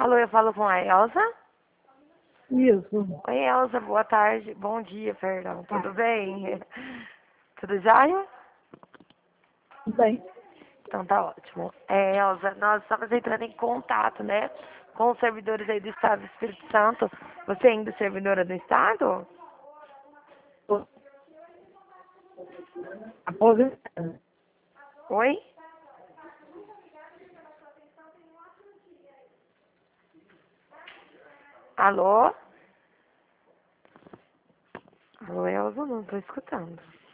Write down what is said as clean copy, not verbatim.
Alô, eu falo com a Elza? Isso. Oi, Elza, boa tarde. Bom dia, perdão. Tá. Tudo bem? Tudo jóia? Bem. Então tá ótimo. Elza, nós estamos entrando em contato, né? Com os servidores aí do Estado do Espírito Santo. Você é ainda servidora do Estado? Aposentada. Oi? Alô? Alô, Elza, não estou escutando.